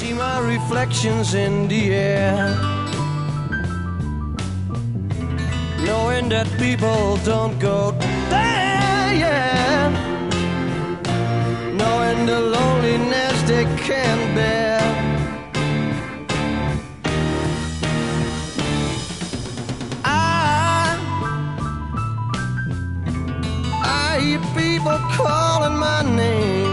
see my reflections in the air, knowing that people don't go there, yeah, knowing the loneliness they can't bear. I hear people calling my name,